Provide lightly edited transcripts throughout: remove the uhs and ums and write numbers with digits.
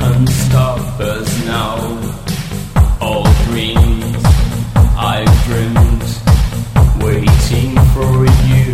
can stop us now. All dreams I've dreamed, waiting for you.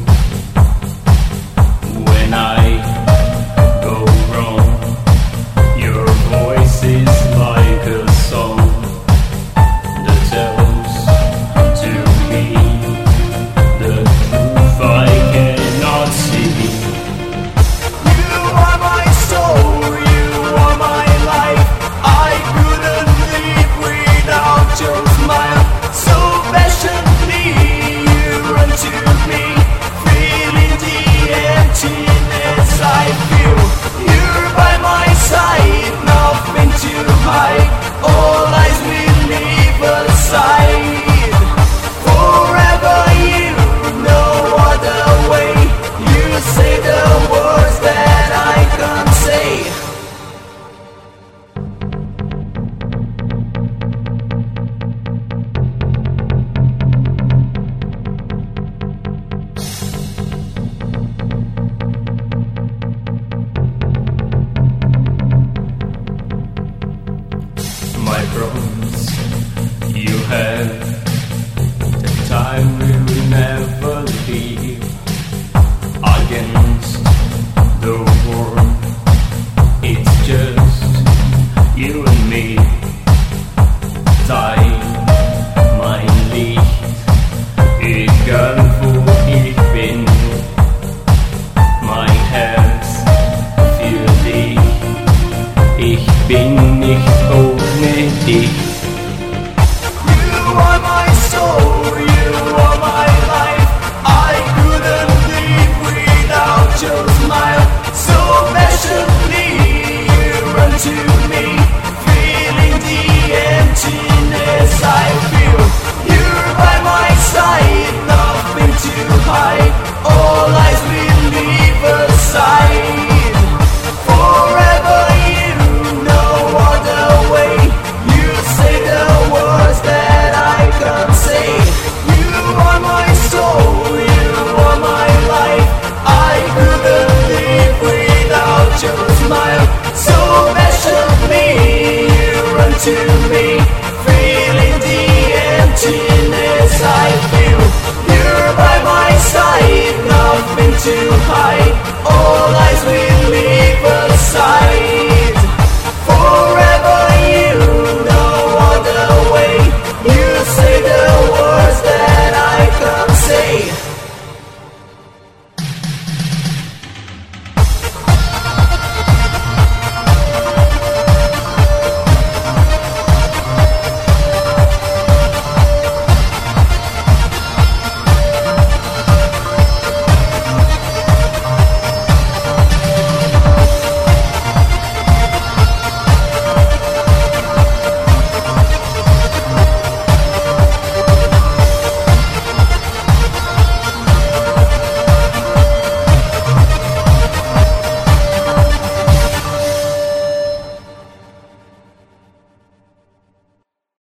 When I go wrong, your voice is like a song that tells to me the truth I cannot see. You are my soul, you are my life. I couldn't live without your smile. So passionately you run to me, feeling the emptiness I feel. You're by my side, nothing to hide. All eyes will leave aside. Forever you, no other way. You say the words that I can't say. My promise you have, the time